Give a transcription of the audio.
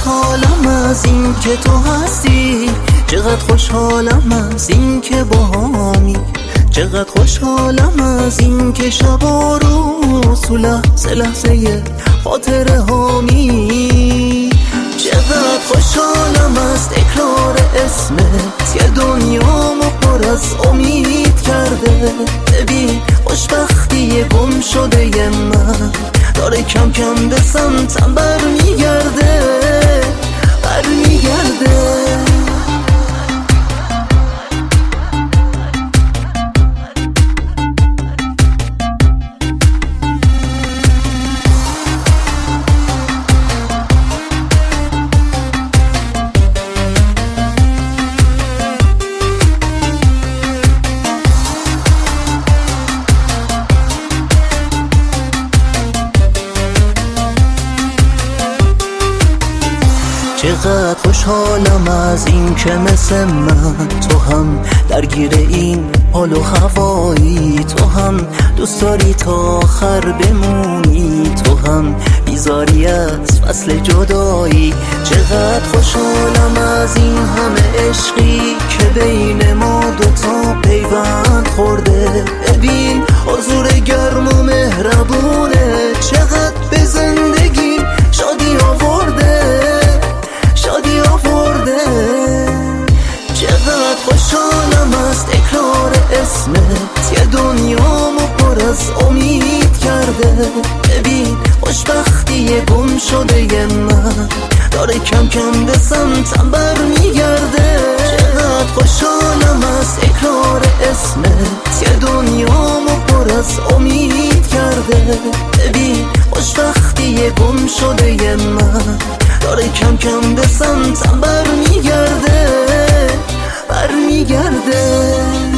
خوشحالم از این که تو هستی، چقدر خوشحالم از این که باهامی، چقدر خوشحالم از این که شب و روز تو لحظه لحظه خاطره هامی. چقدر خوشحالم از تکرار اسمت، یه دنیامو پر از امید کرده. ببین خوشبختی گم شده من داره کم کم به سمتم برمیگرده، برمیگرده. چقدر خوشحالم از این که مثل من تو هم درگیر این حال و هوایی، تو هم دوست داری تا آخر بمونی، تو هم بیزاری از فصل جدایی. چقدر خوشحالم از این همه عشقی که بین ما دوتا پیوند خورده. ببین حضور گرم و مهربونه، چقدر به زندگی شادی آورده، شادی آورده. چقدر خوشحالم از تکرار اسمت، یه دنیامو پر از امید کرده. ببین خوشبختی گم شده من داره کم کم به سمتم برمیگرده. چقدر خوشحالم از تکرار اسمت، یه دنیامو پر از امید کرده. ببین خوشبختی گم شده من داره کم کم به سمتم برمیگرده، برمیگرده.